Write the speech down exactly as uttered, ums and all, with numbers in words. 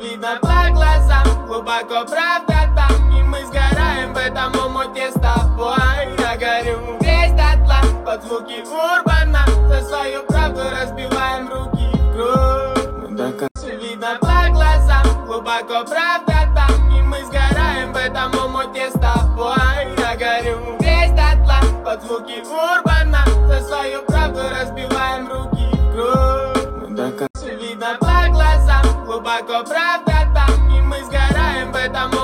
видно по глазам, глубоко правда там. И мы сгораем в этом омуте с тобой. Я горю весь дотла под звуки урбана. За свою правду разбиваем руки в кровь. Видно по глазам, глубоко правда там. И мы сгораем в этом омуте с тобой. Я горю весь дотла под звуки урбана. За свою правду разбиваем руки в кровь. Видно по глазам, глубоко правда там. И мы сгораем в этом